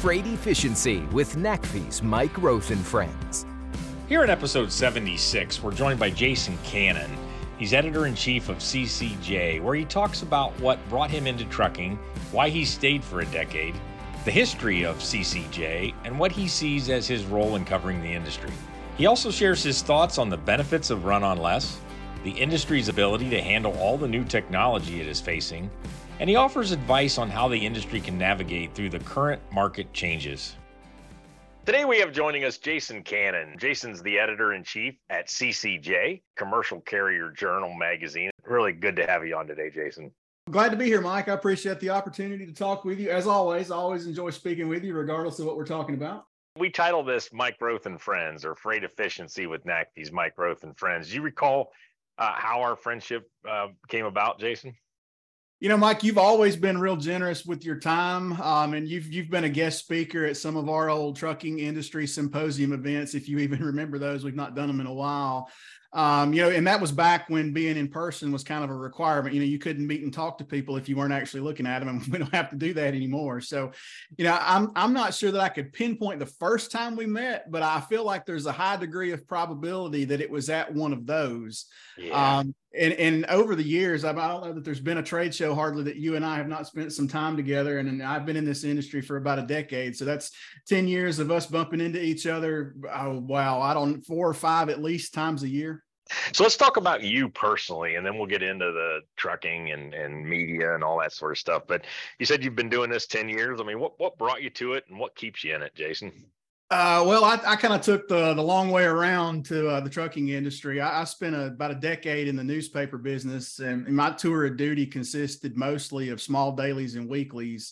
Freight Efficiency with NACFE's Mike Roth and Friends. Here in episode 76, we're joined by Jason Cannon. He's editor-in-chief of CCJ, where he talks about what brought him into trucking, why he stayed for a decade, the history of CCJ, and what he sees as his role in covering the industry. He also shares his thoughts on the benefits of Run on Less, the industry's ability to handle all the new technology it is facing, and he offers advice on how the industry can navigate through the current market changes. Today we have joining us Jason Cannon. Jason's the editor-in-chief at CCJ, Commercial Carrier Journal magazine. Really good to have you on today, Jason. Glad to be here, Mike. I appreciate the opportunity to talk with you. As always, I always enjoy speaking with you, regardless of what we're talking about. We title this Mike Roth and Friends, or Freight Efficiency with NACFE's Mike Roth and Friends. Do you recall how our friendship came about, Jason? You know, Mike, you've always been real generous with your time, and you've been a guest speaker at some of our old trucking industry symposium events. If you even remember those, we've not done them in a while. And that was back when being in person was kind of a requirement. You know, you couldn't meet and talk to people if you weren't actually looking at them, and we don't have to do that anymore. So, I'm not sure that I could pinpoint the first time we met, but I feel like there's a high degree of probability that it was at one of those. Yeah. And over the years, I don't know that there's been a trade show hardly that you and I have not spent some time together. And I've been in this industry for about a decade. So that's 10 years of us bumping into each other. Oh, wow. 4 or 5 at least times a year. So let's talk about you personally, and then we'll get into the trucking and media and all that sort of stuff. But you said you've been doing this 10 years. I mean, what brought you to it and what keeps you in it, Jason? Well, I kind of took the long way around to the trucking industry. I spent about a decade in the newspaper business, and my tour of duty consisted mostly of small dailies and weeklies.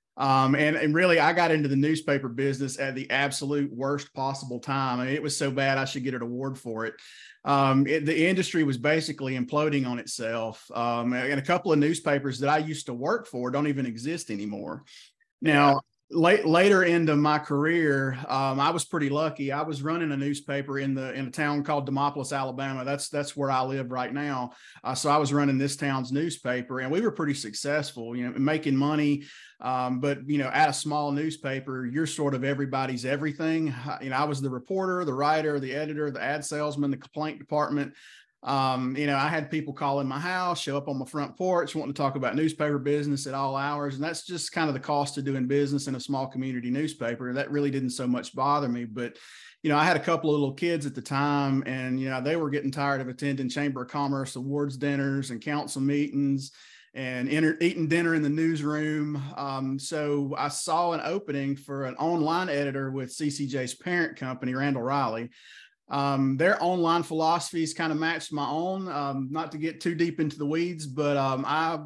And really, I got into the newspaper business at the absolute worst possible time. I mean, it was so bad I should get an award for it. The industry was basically imploding on itself. And a couple of newspapers that I used to work for don't even exist anymore. Now, later into my career, I was pretty lucky. I was running a newspaper in a town called Demopolis, Alabama. That's where I live right now. So I was running this town's newspaper, and we were pretty successful, making money. But at a small newspaper, you're sort of everybody's everything. I was the reporter, the writer, the editor, the ad salesman, the complaint department. I had people call in my house, show up on my front porch, wanting to talk about newspaper business at all hours. And that's just kind of the cost of doing business in a small community newspaper. That really didn't so much bother me. But, I had a couple of little kids at the time, and, they were getting tired of attending Chamber of Commerce awards dinners and council meetings and eating dinner in the newsroom. So I saw an opening for an online editor with CCJ's parent company, Randall Riley. Their online philosophies kind of matched my own. Not to get too deep into the weeds, but I'm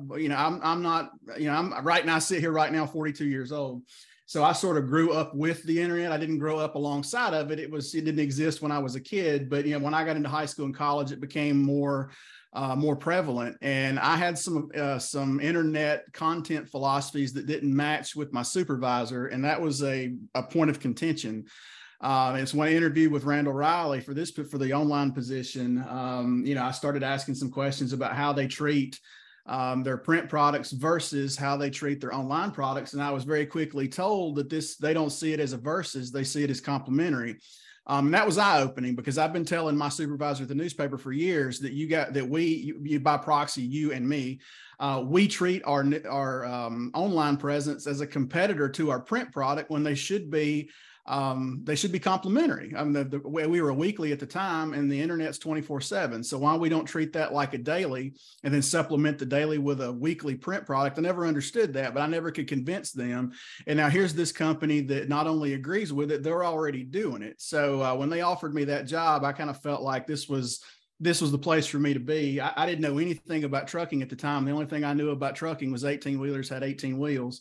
not, right now, I sit here right now, 42 years old. So I sort of grew up with the internet. I didn't grow up alongside of it. It didn't exist when I was a kid, but when I got into high school and college, it became more prevalent. And I had some internet content philosophies that didn't match with my supervisor. And that was a point of contention. It's when I interviewed with Randall Riley for the online position. I started asking some questions about how they treat their print products versus how they treat their online products. And I was very quickly told that they don't see it as a versus, they see it as complementary. And that was eye-opening, because I've been telling my supervisor at the newspaper for years that you by proxy, you and me, we treat our online presence as a competitor to our print product when they should be complementary. We were a weekly at the time, and the internet's 24/7. So why we don't treat that like a daily and then supplement the daily with a weekly print product? I never understood that, but I never could convince them. And now here's this company that not only agrees with it, they're already doing it. So when they offered me that job, I kind of felt like this was the place for me to be. I didn't know anything about trucking at the time. The only thing I knew about trucking was 18-wheelers had 18 wheels.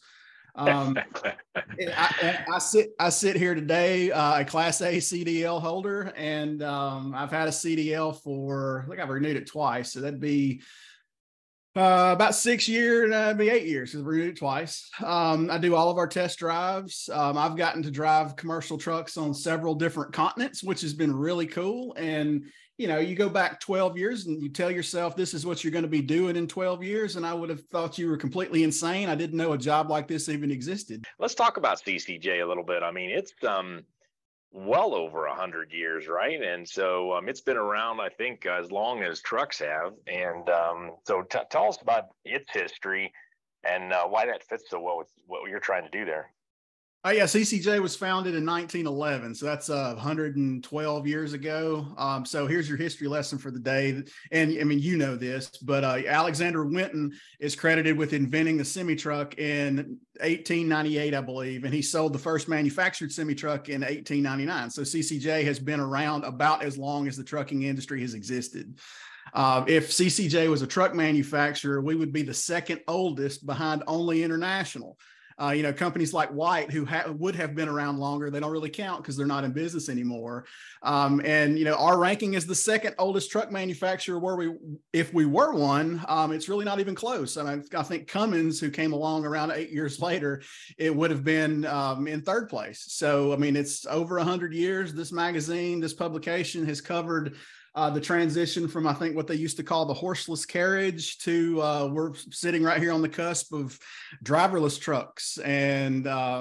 I sit here today, a Class A CDL holder, and I've had a CDL for, I think I've renewed it twice. So that'd be about 6 years, that'd be 8 years, because I've renewed it twice. I do all of our test drives. I've gotten to drive commercial trucks on several different continents, which has been really cool. And you go back 12 years and you tell yourself this is what you're going to be doing in 12 years. And I would have thought you were completely insane. I didn't know a job like this even existed. Let's talk about CCJ a little bit. I mean, it's well over 100 years, right? And so it's been around, I think, as long as trucks have. And so tell us about its history and why that fits so well with what you're trying to do there. Oh, yeah, CCJ was founded in 1911, so that's 112 years ago. So here's your history lesson for the day. And I mean, you know this, but Alexander Winton is credited with inventing the semi-truck in 1898, I believe, and he sold the first manufactured semi-truck in 1899. So CCJ has been around about as long as the trucking industry has existed. If CCJ was a truck manufacturer, we would be the second oldest behind only International. Companies like White, who would have been around longer, they don't really count because they're not in business anymore. Our ranking is the second oldest truck manufacturer if we were one, it's really not even close. And I think Cummins, who came along around 8 years later, it would have been in third place. So, I mean, it's over 100 years. This magazine, this publication has covered the transition from, I think, what they used to call the horseless carriage to we're sitting right here on the cusp of driverless trucks and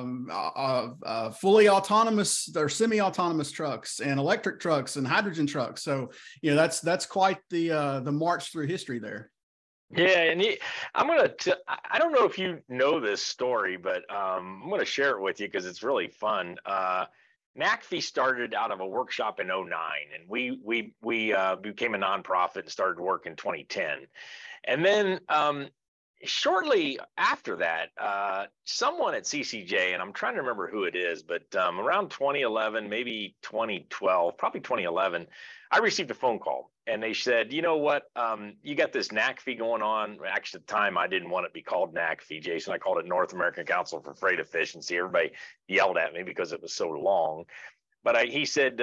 fully autonomous or semi-autonomous trucks and electric trucks and hydrogen trucks. So, that's quite the march through history there. Yeah, and I don't know if you know this story, but I'm going to share it with you because it's really fun. NACFE started out of a workshop in 2009, and we became a nonprofit and started work in 2010. And then shortly after that, someone at CCJ, and I'm trying to remember who it is, but around 2011, maybe 2012, probably 2011, I received a phone call. And they said, you know what, you got this NACFE going on. Actually, at the time, I didn't want it to be called NACFE, Jason. I called it North American Council for Freight Efficiency. Everybody yelled at me because it was so long. But he said,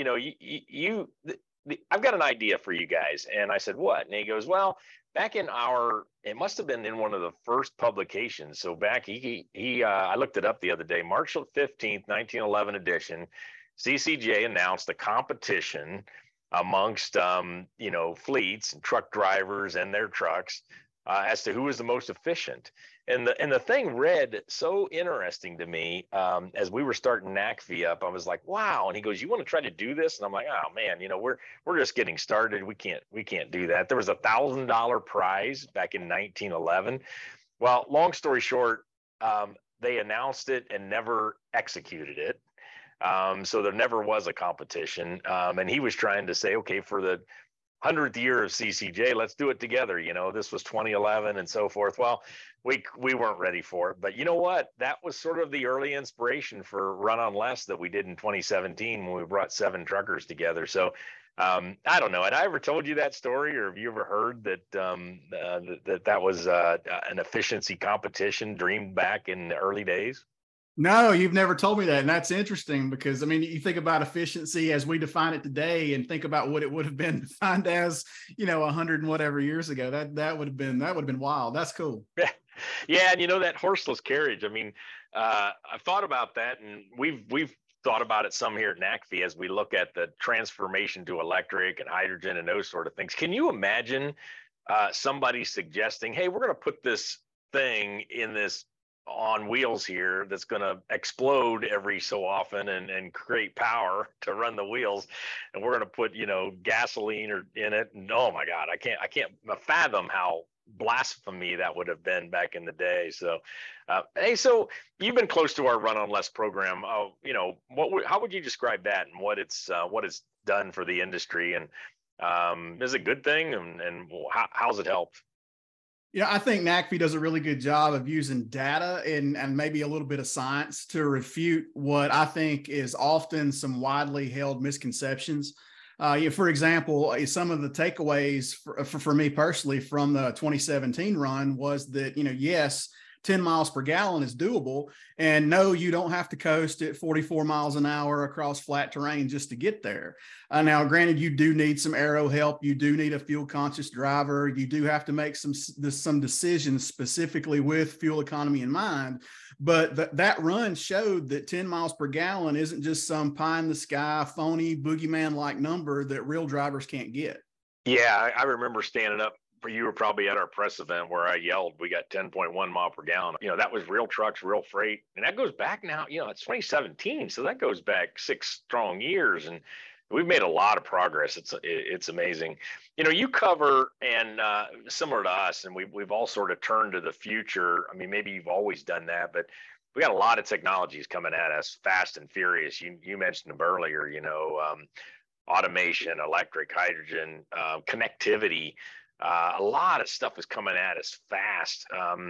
I've got an idea for you guys. And I said, what? And he goes, well, back in it must have been in one of the first publications. So back, I looked it up the other day, March 15th, 1911 edition, CCJ announced a competition amongst fleets and truck drivers and their trucks as to who was the most efficient. And the thing read so interesting to me as we were starting NACFE up. I was like, wow. And he goes, you want to try to do this? And I'm like, oh man, we're just getting started. We can't do that. There was $1,000 prize back in 1911. Well, long story short, they announced it and never executed it. So there never was a competition. And he was trying to say, okay, for the 100th year of CCJ, let's do it together. This was 2011 and so forth. Well, we weren't ready for it. But you know what? That was sort of the early inspiration for Run on Less that we did in 2017 when we brought 7 truckers together. So I don't know. Had I ever told you that story, or have you ever heard that that was an efficiency competition dreamed back in the early days? No, you've never told me that. And that's interesting because, I mean, you think about efficiency as we define it today and think about what it would have been defined as, 100 and whatever years ago. That would have been wild. That's cool. Yeah. And that horseless carriage, I mean, I've thought about that, and we've thought about it some here at NACFE as we look at the transformation to electric and hydrogen and those sort of things. Can you imagine somebody suggesting, hey, we're going to put this thing in this on wheels here that's going to explode every so often and create power to run the wheels, and we're going to put gasoline in it, and oh my god, I can't fathom how blasphemy that would have been back in the day. So hey, so you've been close to our Run on Less program. How would you describe that and what it's done for the industry, and is it a good thing, and how's it helped? I think NACFE does a really good job of using data and maybe a little bit of science to refute what I think is often some widely held misconceptions. For example, some of the takeaways for me personally from the 2017 run was that, yes, 10 miles per gallon is doable. And no, you don't have to coast at 44 miles an hour across flat terrain just to get there. Now, granted, you do need some aero help. You do need a fuel conscious driver. You do have to make some decisions specifically with fuel economy in mind. But that run showed that 10 miles per gallon isn't just some pie in the sky, phony boogeyman-like number that real drivers can't get. Yeah, I remember standing up. You were probably at our press event where I yelled, we got 10.1 mile per gallon. That was real trucks, real freight. And that goes back now, it's 2017. So that goes back 6 strong years. And we've made a lot of progress. It's amazing. You cover, and similar to us, and we've all sort of turned to the future. I mean, maybe you've always done that, but we got a lot of technologies coming at us fast and furious. You mentioned them earlier, automation, electric, hydrogen, connectivity. A lot of stuff is coming at us fast.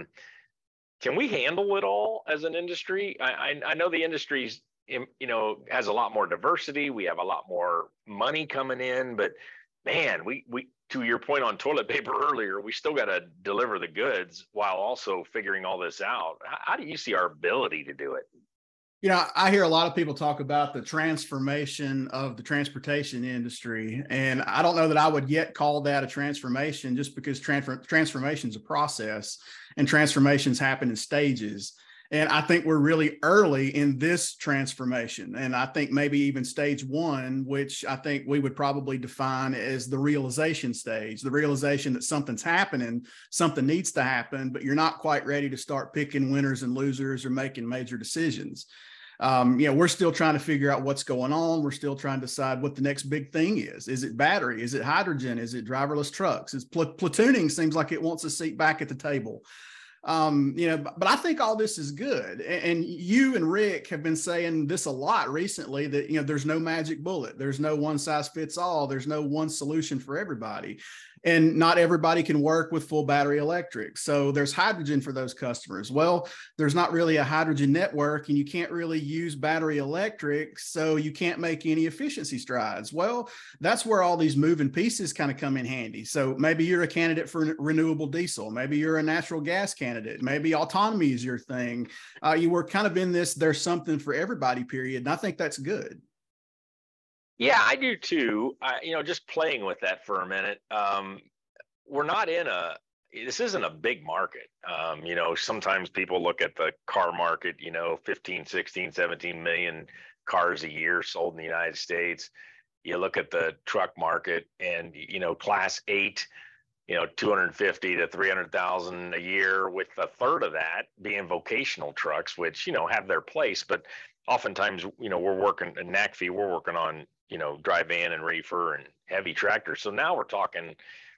Can we handle it all as an industry? I know the industry's, has a lot more diversity. We have a lot more money coming in, but man, we to your point on toilet paper earlier, we still got to deliver the goods while also figuring all this out. How do you see our ability to do it? I hear a lot of people talk about the transformation of the transportation industry, and I don't know that I would yet call that a transformation, just because transformation is a process and transformations happen in stages. And I think we're really early in this transformation. And I think maybe even stage 1, which I think we would probably define as the realization stage, the realization that something's happening, something needs to happen, but you're not quite ready to start picking winners and losers or making major decisions. We're still trying to figure out what's going on. We're still trying to decide what the next big thing is. Is it battery? Is it hydrogen? Is it driverless trucks? Is platooning seems like it wants a seat back at the table. But I think all this is good. And you and Rick have been saying this a lot recently, that, there's no magic bullet. There's no one size fits all. There's no one solution for everybody. And not everybody can work with full battery electric. So there's hydrogen for those customers. Well, there's not really a hydrogen network, and you can't really use battery electric, so you can't make any efficiency strides. Well, that's where all these moving pieces kind of come in handy. So maybe you're a candidate for renewable diesel. Maybe you're a natural gas candidate. Maybe autonomy is your thing. You were kind of in this, there's something for everybody period. And I think that's good. Yeah, I do too. Just playing with that for a minute. We're not this isn't a big market. Sometimes people look at the car market, 15, 16, 17 million cars a year sold in the United States. You look at the truck market and, class 8, 250 to 300,000 a year, with a third of that being vocational trucks, which, have their place. But oftentimes, we're working in NACFE, we're working on, dry van and reefer and heavy tractors. So now we're talking,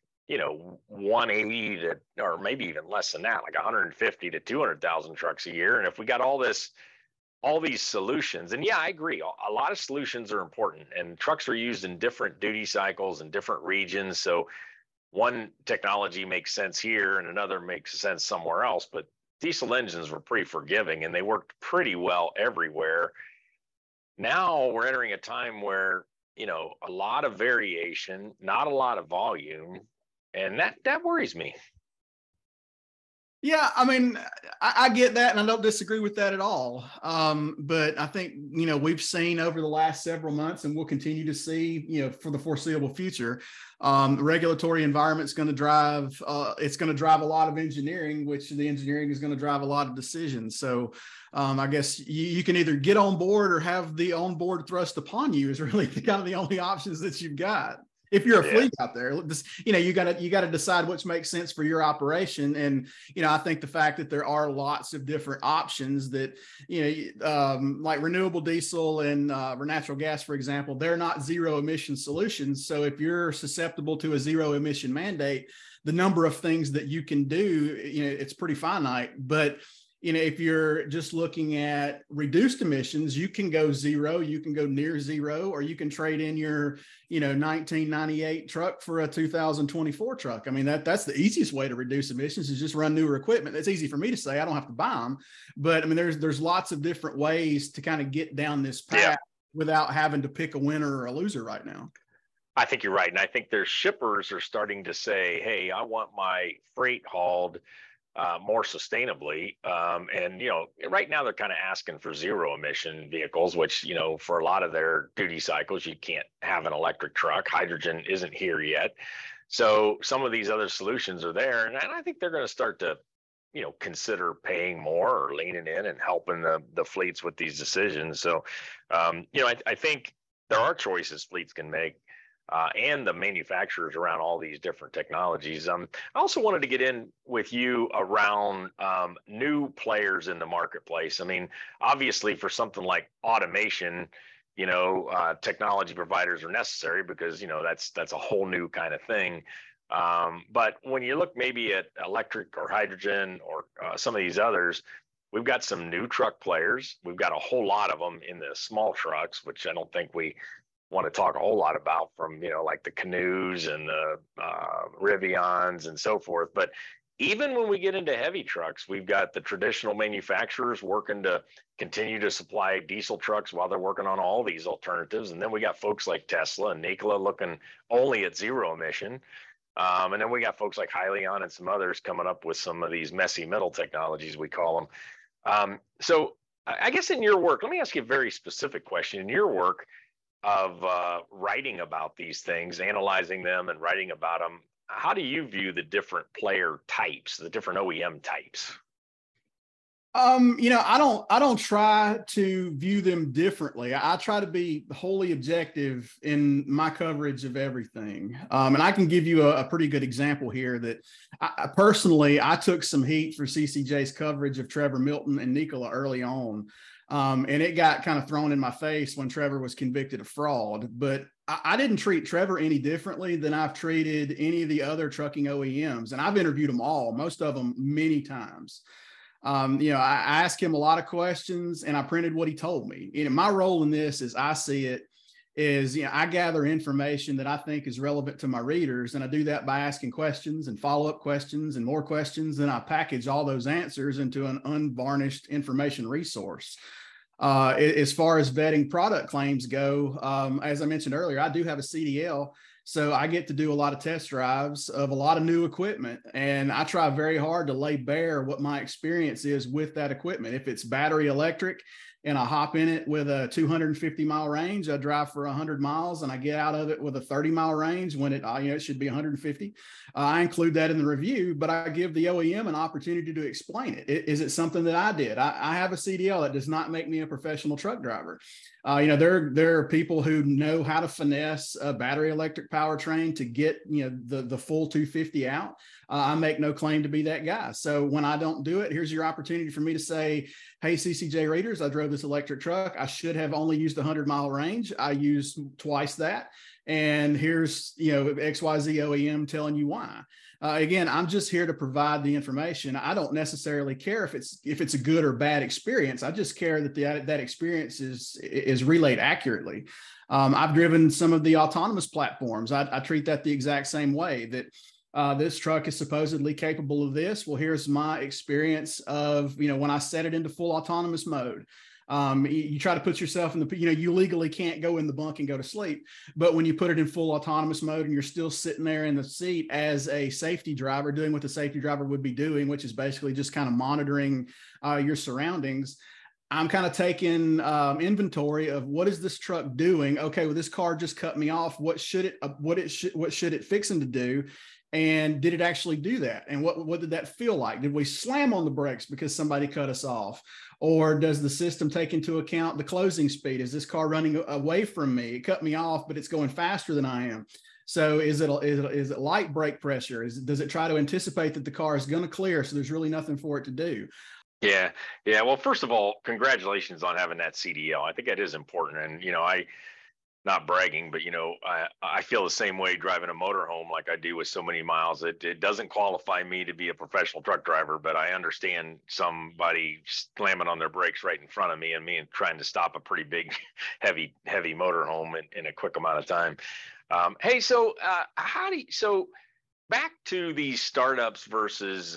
180 to, or maybe even less than that, like 150 to 200,000 trucks a year. And if we got all these solutions, and yeah, I agree, a lot of solutions are important, and trucks are used in different duty cycles and different regions. So one technology makes sense here and another makes sense somewhere else, but diesel engines were pretty forgiving and they worked pretty well everywhere. Now we're entering a time where, a lot of variation, not a lot of volume, and that worries me. Yeah, I mean, I get that, and I don't disagree with that at all. But I think, we've seen over the last several months, and we'll continue to see, for the foreseeable future, the regulatory environment's going to drive, it's going to drive a lot of engineering, which the engineering is going to drive a lot of decisions. So I guess you can either get on board or have the on board thrust upon you is really kind of the only options that you've got. If you're a fleet out there, you got to decide which makes sense for your operation. And, I think the fact that there are lots of different options that, like renewable diesel and natural gas, for example, they're not zero emission solutions. So if you're susceptible to a zero emission mandate, the number of things that you can do, it's pretty finite. But if you're just looking at reduced emissions, you can go zero, you can go near zero, or you can trade in your, 1998 truck for a 2024 truck. I mean, that's the easiest way to reduce emissions, is just run newer equipment. It's easy for me to say, I don't have to buy them, but I mean, there's lots of different ways to kind of get down this path without having to pick a winner or a loser right now. I think you're right. And I think their shippers are starting to say, hey, I want my freight hauled more sustainably. And, right now they're kind of asking for zero emission vehicles, which, for a lot of their duty cycles, you can't have an electric truck. Hydrogen isn't here yet. So some of these other solutions are there. And I think they're going to start to, consider paying more or leaning in and helping the fleets with these decisions. So, I think there are choices fleets can make. And the manufacturers around all these different technologies. I also wanted to get in with you around new players in the marketplace. I mean, obviously for something like automation, technology providers are necessary because, that's a whole new kind of thing. But when you look maybe at electric or hydrogen or some of these others, we've got some new truck players. We've got a whole lot of them in the small trucks, which I don't think we want to talk a whole lot about, from like the Canoes and the Rivians and so forth. But even when we get into heavy trucks, we've got the traditional manufacturers working to continue to supply diesel trucks while they're working on all these alternatives. And then we got folks like Tesla and Nikola looking only at zero emission. And then we got folks like Hyliion and some others coming up with some of these messy middle technologies, we call them. So I guess in your work, let me ask you a very specific question. In your work of writing about these things, analyzing them and writing about them, how do you view the different player types, the different OEM types? I don't try to view them differently. I try to be wholly objective in my coverage of everything. And I can give you a pretty good example here that I personally took some heat for CCJ's coverage of Trevor Milton and Nikola early on. And it got kind of thrown in my face when Trevor was convicted of fraud. But I didn't treat Trevor any differently than I've treated any of the other trucking OEMs. And I've interviewed them all, most of them many times. I asked him a lot of questions and I printed what he told me. My role in this, as I see it, is, I gather information that I think is relevant to my readers. And I do that by asking questions and follow-up questions and more questions. Then I package all those answers into an unvarnished information resource. As far as vetting product claims go, as I mentioned earlier, I do have a CDL. So I get to do a lot of test drives of a lot of new equipment, and I try very hard to lay bare what my experience is with that equipment. If it's battery electric and I hop in it with a 250-mile range, I drive for 100 miles and I get out of it with a 30-mile range when it should be 150. I include that in the review, but I give the OEM an opportunity to explain it. Is it something that I did? I have a CDL. That does not make me a professional truck driver. There are people who know how to finesse a battery electric powertrain to get, the full 250 out. I make no claim to be that guy. So when I don't do it, here's your opportunity for me to say, hey, CCJ readers, I drove this electric truck. I should have only used 100-mile range. I used twice that. And here's, XYZ OEM telling you why. Again, I'm just here to provide the information. I don't necessarily care if it's a good or bad experience. I just care that that experience is relayed accurately. I've driven some of the autonomous platforms. I treat that the exact same way, that this truck is supposedly capable of this. Well, here's my experience of, when I set it into full autonomous mode. You try to put yourself in you legally can't go in the bunk and go to sleep. But when you put it in full autonomous mode and you're still sitting there in the seat as a safety driver, doing what the safety driver would be doing, which is basically just kind of monitoring your surroundings, I'm kind of taking inventory of what is this truck doing? Okay, well, this car just cut me off. What should it fixing to do? And did it actually do that? And what did that feel like? Did we slam on the brakes because somebody cut us off? Or does the system take into account the closing speed? Is this car running away from me? It cut me off, but it's going faster than I am. So is it light brake pressure? Does it try to anticipate that the car is going to clear, so there's really nothing for it to do? Yeah. Well, first of all, congratulations on having that CDL. I think that is important. And, not bragging, but I feel the same way driving a motorhome like I do with so many miles. It doesn't qualify me to be a professional truck driver, but I understand somebody slamming on their brakes right in front of me and trying to stop a pretty big, heavy motorhome in a quick amount of time. So back to these startups versus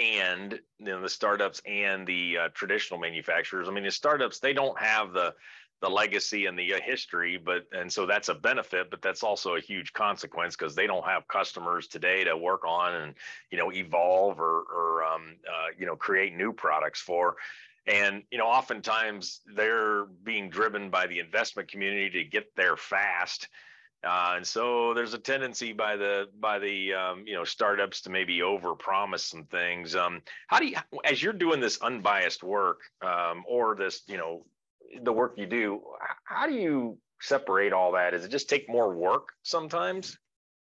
the startups and the traditional manufacturers. I mean, the startups, they don't have the the legacy and the history, and so that's a benefit, but that's also a huge consequence because they don't have customers today to work on and, evolve or create new products for. And, oftentimes they're being driven by the investment community to get there fast. And so there's a tendency by the startups to maybe overpromise some things. How do you, as you're doing this unbiased work, or this, the work you do, how do you separate all that? Does it just take more work sometimes?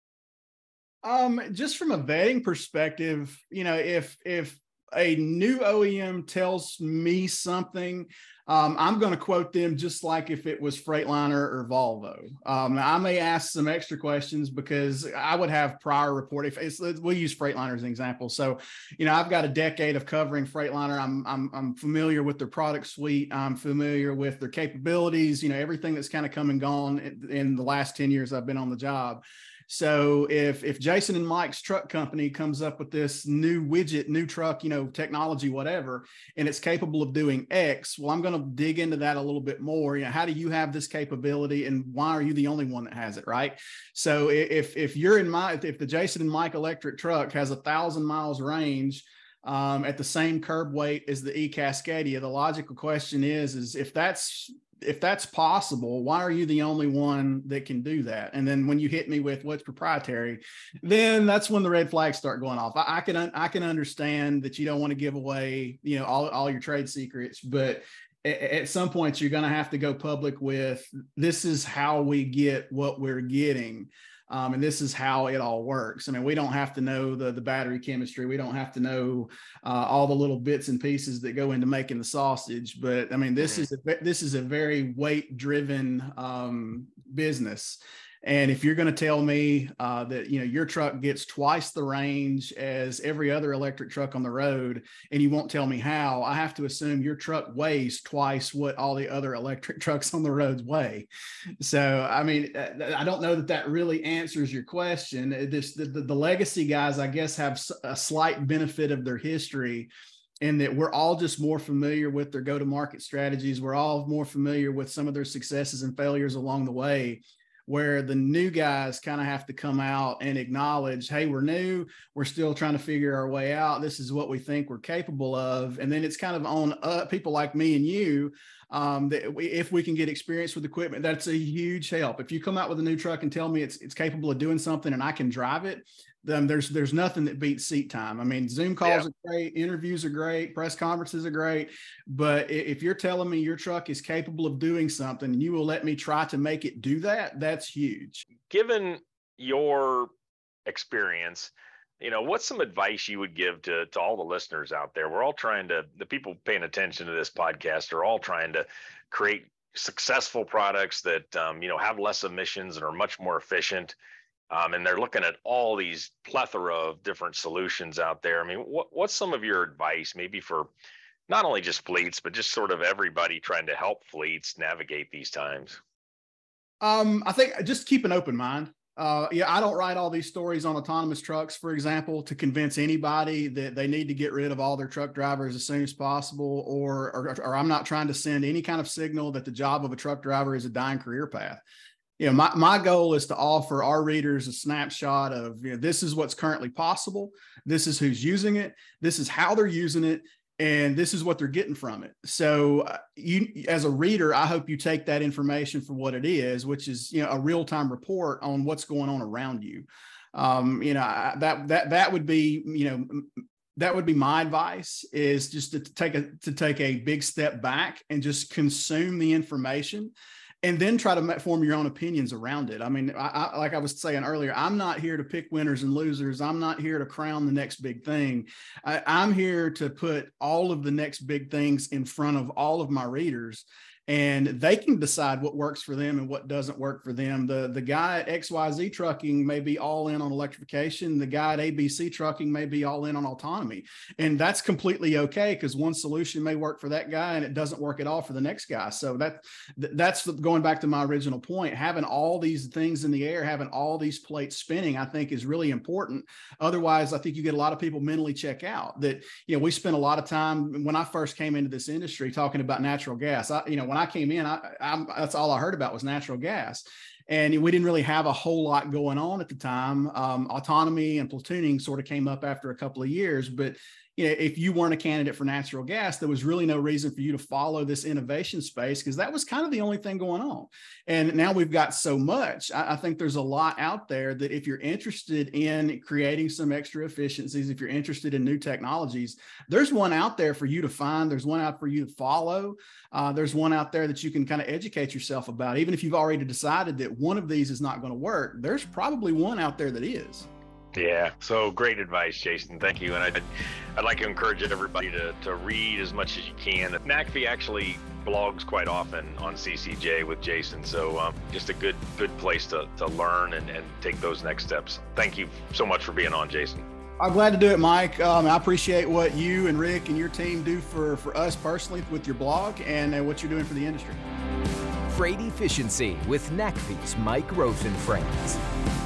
Just from a vetting perspective, if a new OEM tells me something, I'm going to quote them just like if it was Freightliner or Volvo. I may ask some extra questions because I would have prior report. We'll use Freightliner as an example. So, I've got a decade of covering Freightliner. I'm familiar with their product suite. I'm familiar with their capabilities. Everything that's kind of come and gone in the last 10 years I've been on the job. So if Jason and Mike's truck company comes up with this new widget, new truck, technology, whatever, and it's capable of doing X, well, I'm going to dig into that a little bit more. How do you have this capability and why are you the only one that has it? Right. So if the Jason and Mike electric truck has 1,000 miles range, at the same curb weight as the eCascadia, the logical question is if that's possible, why are you the only one that can do that? And then when you hit me with what's proprietary, then that's when the red flags start going off. I can understand that you don't want to give away, all your trade secrets, but at some point you're going to have to go public with, this is how we get what we're getting. And this is how it all works. I mean, we don't have to know the battery chemistry. We don't have to know all the little bits and pieces that go into making the sausage. But I mean, this is a very weight-driven business. And if you're going to tell me that, your truck gets twice the range as every other electric truck on the road, and you won't tell me how, I have to assume your truck weighs twice what all the other electric trucks on the roads weigh. So, I mean, I don't know that really answers your question. The legacy guys, I guess, have a slight benefit of their history, and that we're all just more familiar with their go-to-market strategies. We're all more familiar with some of their successes and failures along the way, where the new guys kind of have to come out and acknowledge, hey, we're new, we're still trying to figure our way out. This is what we think we're capable of. And then it's kind of on people like me and you, that if we can get experience with equipment, that's a huge help. If you come out with a new truck and tell me it's capable of doing something and I can drive it, then there's nothing that beats seat time. I mean, Zoom calls are great, interviews are great, press conferences are great, but if you're telling me your truck is capable of doing something and you will let me try to make it do that, that's huge. Given your experience, what's some advice you would give to all the listeners out there? We're all the people paying attention to this podcast are all trying to create successful products that, have less emissions and are much more efficient. And they're looking at all these plethora of different solutions out there. I mean, what's some of your advice, maybe for not only just fleets, but just sort of everybody trying to help fleets navigate these times? I think just keep an open mind. I don't write all these stories on autonomous trucks, for example, to convince anybody that they need to get rid of all their truck drivers as soon as possible, or I'm not trying to send any kind of signal that the job of a truck driver is a dying career path. My goal is to offer our readers a snapshot of, this is what's currently possible. This is who's using it. This is how they're using it. And this is what they're getting from it. So you, as a reader, I hope you take that information for what it is, which is, a real-time report on what's going on around you. That would be, that would be my advice, is just to take a big step back and just consume the information, and then try to form your own opinions around it. I mean, I like I was saying earlier, I'm not here to pick winners and losers. I'm not here to crown the next big thing. I'm here to put all of the next big things in front of all of my readers, and they can decide what works for them and what doesn't work for them. The guy at XYZ Trucking may be all in on electrification. The guy at ABC Trucking may be all in on autonomy. And that's completely okay, because one solution may work for that guy and it doesn't work at all for the next guy. So that's going back to my original point. Having all these things in the air, having all these plates spinning, I think is really important. Otherwise, I think you get a lot of people mentally check out. That, we spent a lot of time when I first came into this industry talking about natural gas. When when I came in, that's all I heard about was natural gas. And we didn't really have a whole lot going on at the time. Autonomy and platooning sort of came up after a couple of years, but if you weren't a candidate for natural gas, there was really no reason for you to follow this innovation space, because that was kind of the only thing going on. And now we've got so much. I think there's a lot out there that if you're interested in creating some extra efficiencies, if you're interested in new technologies, there's one out there for you to find. There's one out for you to follow. There's one out there that you can kind of educate yourself about. Even if you've already decided that one of these is not going to work, there's probably one out there that is. Yeah, so great advice, Jason. Thank you. And I'd like to encourage everybody to read as much as you can. NACFE actually blogs quite often on CCJ with Jason, so just a good place to learn and take those next steps. Thank you so much for being on, Jason. I'm glad to do it, Mike. I appreciate what you and Rick and your team do for us personally with your blog and what you're doing for the industry. Freight Efficiency with NACFE's Mike Rosen Friends.